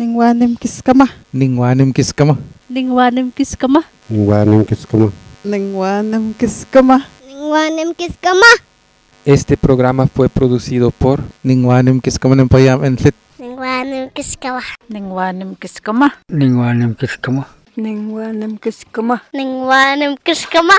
Ningwanim kiskama. Ningwanim kiskama. Ningwanim kiskama. Ningwanim kiskama. Ningwanim kiskama. Ningwanim kiskama. Este programa fue producido por Ningwanim Kiskama Nempayam Enlit. Ningwanim kiskama. Ningwanim kiskama. Ningwanim kiskama. Ningwanim kiskama. Ningwanim kiskama.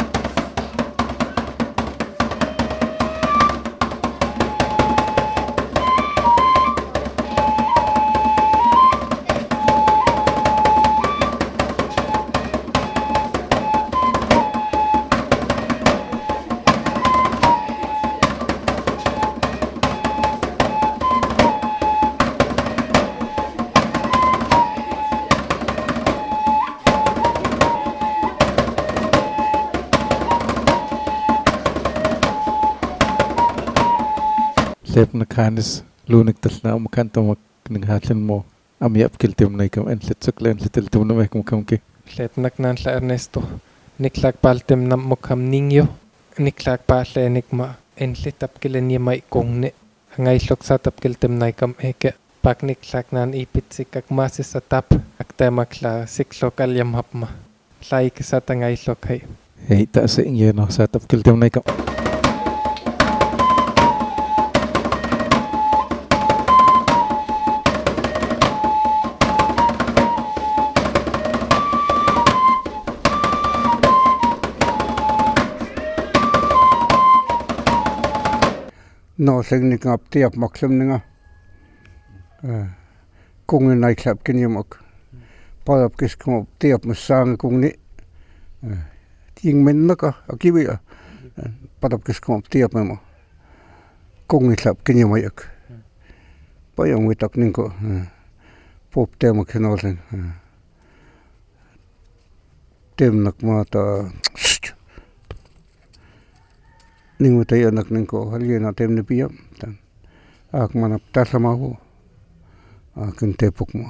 Lep nakanis lunik talna umakanto ninghalin mo amyap kiltim naikam Enlit sukla Enlit iltim namekum kamki. Lep naknantla Ernesto niklak paltem nam mokam niño niklak patle nikma Enlit apkilen yemai kongne hangailok satap kiltim naikam eke pak niklak nan ipitsik ak masis atap ak temakla siklok alyam hapma laik satangailok hay. Hey ta sa inyo no satap kiltim naikam. No sing up tiap maksum ninga. Kung nai klap kinyamok. Palap kis kom tiap masang kung ni. Ting men naka akiwi. Palap kis kom tiap memo. Kung ni klap kinyamayak. Payang witak ningko. Pop temak hinolin. Tem nak mata. Ningu tayo anak ningko halya na tem ni piyam tan ak manap tasama ko akin tepok mo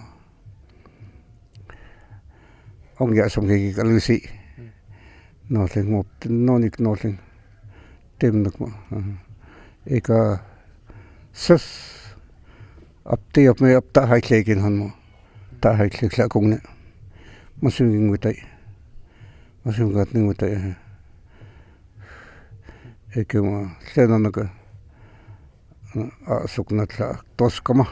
ong ya som kay kalusi nothing mo nonik nothing tem nak mo eka sus apti ap me apta hay klekin han mo ta hay klekla kong ne masunging witay masungat ning witay eke ma sena naga suknatla toskama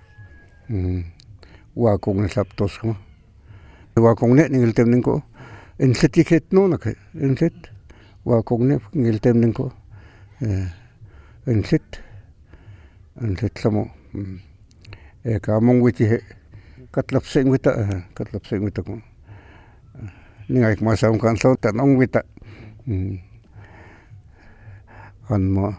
wa kong ne sap toskama wa kong ne ningil tem ningko enletiket no nak enlet wa kong ne ningil tem ningko enlet samo eka mong witi he katlap sing wita ko ningai masam kan so tanong wita Anma.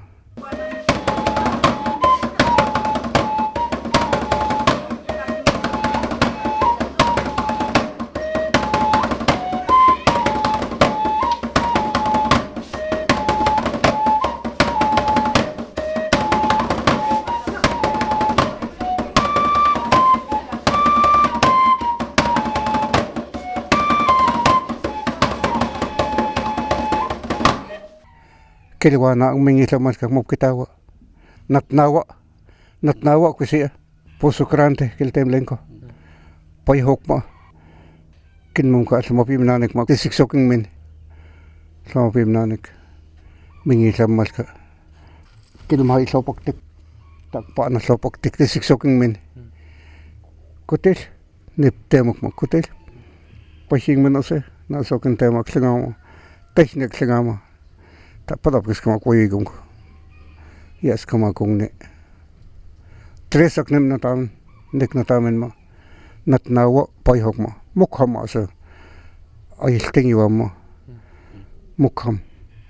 Kilwa na ang mingi lamas kag mopkitawa. Natnawa ko siya. Puso krante kiltem lengko. Payhok ma. Kinmong ka sa mapim nanik ma. Tisiksoking min. Sa mapim nanik. Mingi lamas ka. Kilmahay sopoktik. Takpa na sopoktik. Tisiksoking min. Kutil. Niptemok ma. Kutil. Pasing man ose. Nasokin temak singama. Technik singama. Tapalap kis kama kuwi gum. Yes kama kung ne. Tres aknem natam nek natamen ma. Natnawa payhok ma. Mukham asa. Ay tingiwa ma. Mukham.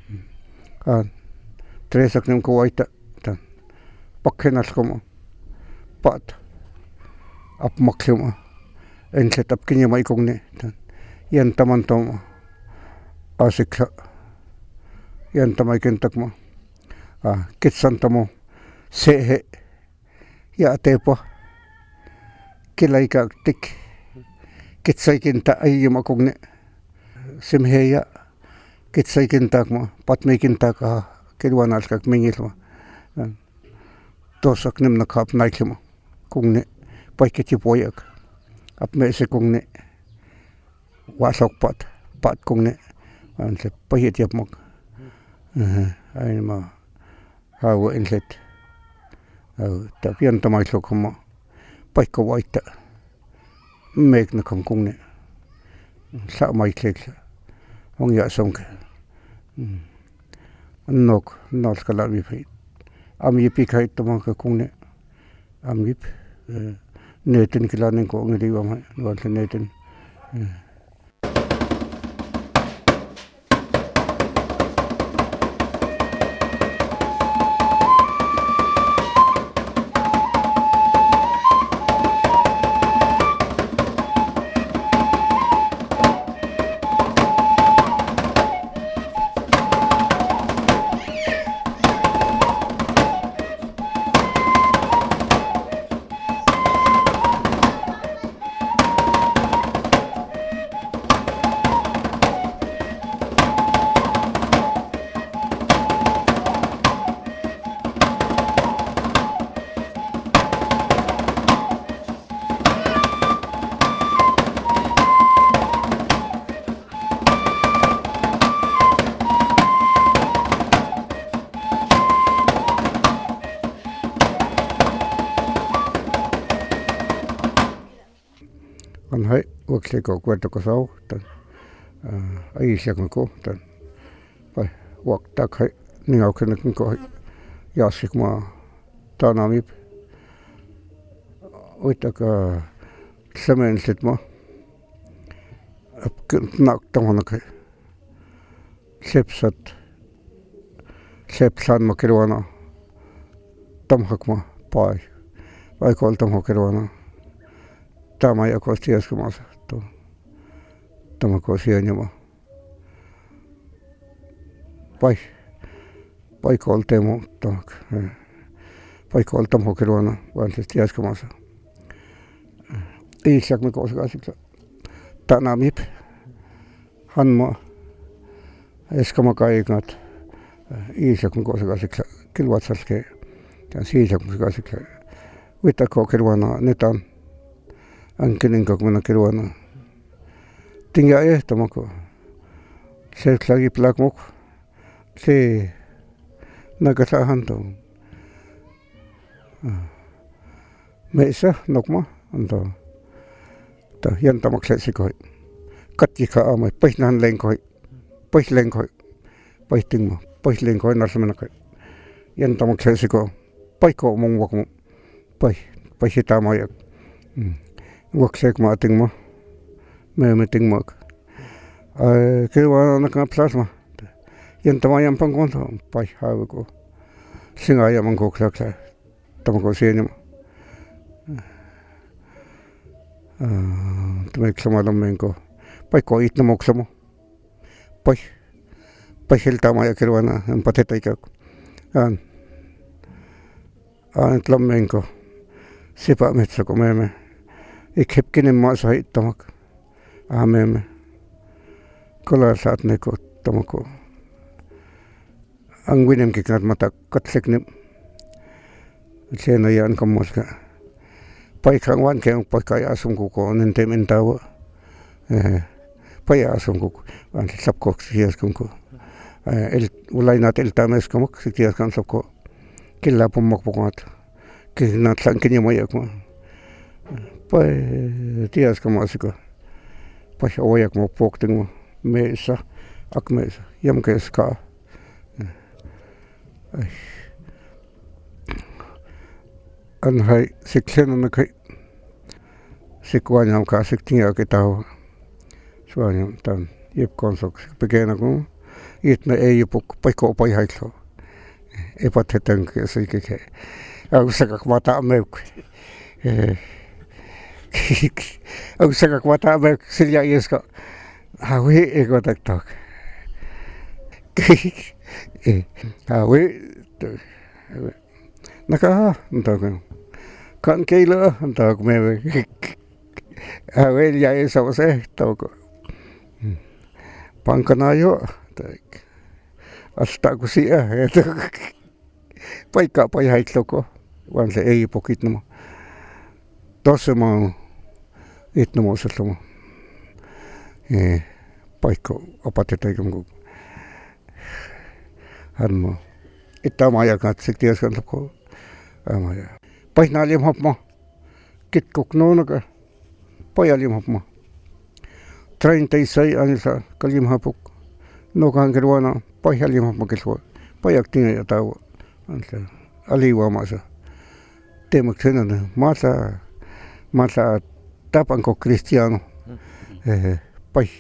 Tres aknem ko waita tan. Pakhenas kama. Pat. Ap maklema. Enset ap kinya mai kung ne tan. Yan taman tama. Asiksa. Yan tamay kintak mo. Kitsan tamo. Sehe. Ya tepo. Kilay ka tik. Kitsay kinta ay yung akong ne. Simheya. Kitsay kintak mo. Patmay kintak kilwanal kag mingil mo. Tosak nim nakap naik mo. Kung ne. paiketi poyak ap me se kungne wasok pat kungne an se paiketi ap mok ai ma hawo inlet ta pian ta mai sok mo paiko waita mek na kam kungne sa mai klek ong ya song nok kala mi phi am yipi khai tama ka kungne am yip neten kilanen ko ngeli wa mai wal neten an hai wakle ko kwento ko sau tan ai siak ko tan pai wak tak hai ningau khen ko ya sik ma ta nami oitak semen sit ma ap nak tong na kai sep san ma kirwana tam hak ma pai kol tam ho kirwana tama ya kostias como to tama kosia nyama pai kol temo to pai kol tam hokerona wan stias como sa i sak me kosa gasik ta namip hanma es como kai gat i sak me kosa gasik kilwatsalke tan si sak me gasik wita kokerwana netan Angkinin kok mana kirwana tinggal tamako saya lagi pelak mok se nagasahan to mesa nokma anto ta yan tamak se sikoi kat ka amai paisnan lengkoi paisting lengkoi narsamana kai yan tamak se siko paiko mong wak mo paisita mayak waksek ma ting mo me ting mo kirwana na ka plasma yan tamayam pangkonto pai hawe ko singaya man ko klakla tamako senya tamay klamalam menko pai ko itna moksamo pai hil tamaya kirwana an patetay ka an tlam menko sipa metsa ko meme ik heb geen maas uit tamak ameme kola saat neko tamako ang winem kiknat mata katsek nim sena yan kamoska pai kangwan keng pai kai asum ko nentem entawa pai asum ko an sapko sias ko el ulai nat el tames kamok sias kan sapko killa pomok pokat kinat san kinyamoyak mo pai tias como asiko pai oyak mo pokting mesa ak mesa yam ke ska an hai sikhen na kai sikwanyam ka siktinga ke tao swanyam tan yep konsok pekena ko itna pok pai ko pai haitlo patetang ke sikhe au sakak mata amek ang sakak mata ba silya yes ko hawi ego tak hawi naka ntok kan kilo ntok me hawi ya eso se tok pangkanayo tak hasta kusia pai ka pai hait loko wan se pokit no 12 mo itno mo sa mo paiko apatitay kong mo itamaya ka siktias kan ko amaya pai nalim hop mo kit kok no naga pai alim hop mo 36 anos sa kalim hapok no kan gerwana pai alim hop mo kiswa pai akting ataw ansa aliwa masa temak senana masa tapan ko kristiano pai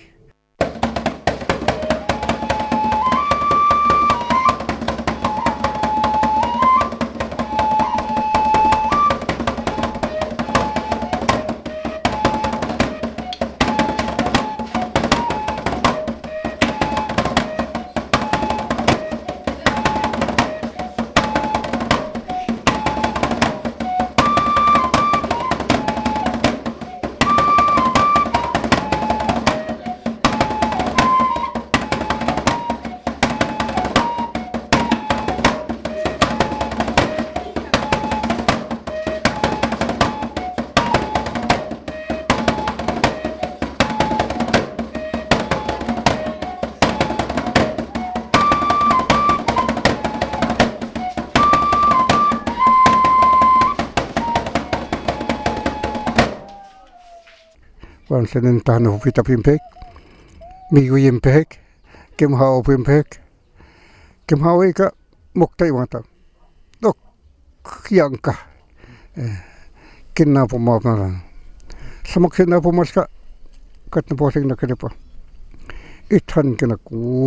wan senen tano pita pimpek migu yimpek kem hao pimpek kem hao ika moktai mata dok yangka kinna pumap na samak kinna pumaska kat na posing na kedepa ithan kena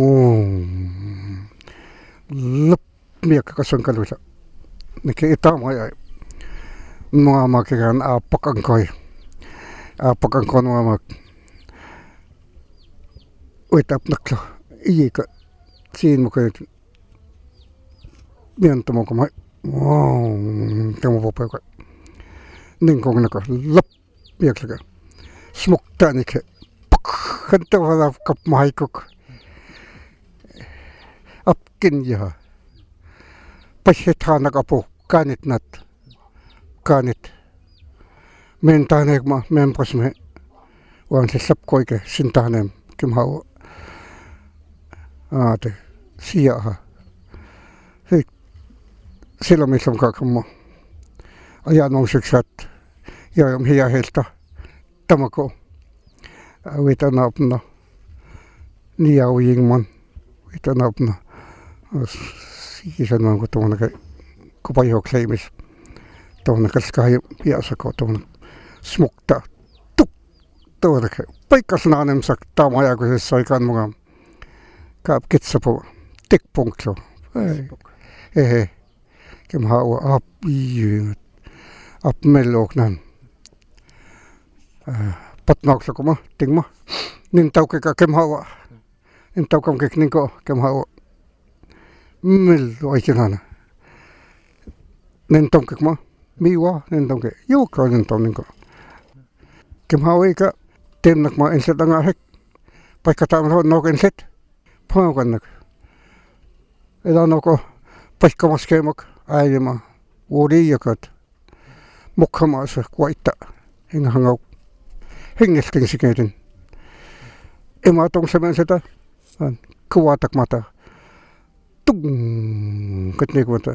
lep miak kasang kalusa nike itam ay mga makikan apak ang koy apak ang kono mak uitap naklo iya ka sin mo kay niyan mo kamay tamo po pa ning kong naka lap biyak laga smok tani ke kanta wala kap mahay kok apkin ya pashetha nakapo kanit nat kanit mentanek ma mempos me wan se sap koy ke sintanem kim hawo ate siya ha sila may isang kakamo ayan mong siksat yayam hiya helta tamako witan up na niyaw ying man witan up na sikisan man ko itong kupayok sa imis itong nakaskaya piyasa ko itong smukta tuk ito paikas na anem sa tamaya ko sa soikan mga kapkit sa po tikpong so kem hawa ap iyu ap melok nan patnok sa kuma tingma ning taw ka kem hawa ning taw kam kek ning ko kem hawa mel ay kinana ning taw kek ma miwa ning taw ke yo ka ning taw ning ko kem hawa ka tem nak ma enset nga hek pai kata ma no enset pa kan nak eda no ko pai ka mas kemak ay ma wori yakat mukhama sa kwaita hing hangaw hingis king siketin ematong semen seta kuwatak mata tung katnik mata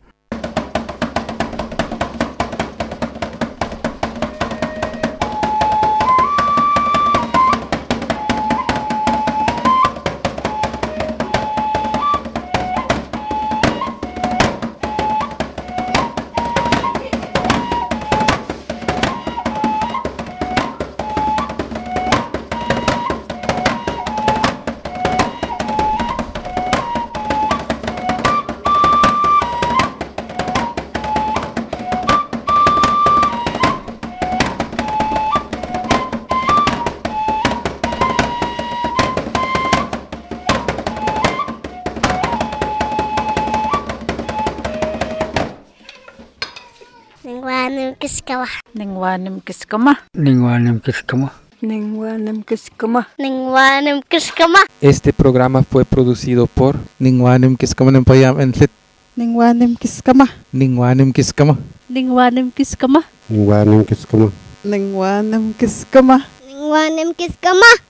Ningwanim kiskawa. Ningwanim kiskama. Ningwanim kiskama. Ningwanim kiskama. Ningwanim kiskama. Este programa fue producido por Ningwanim kiskama ng payam enlit. Ningwanim kiskama. Ningwanim kiskama. Ningwanem kiskama. Ningwanem kiskama. Ningwanem kiskama. Ningwanem kiskama.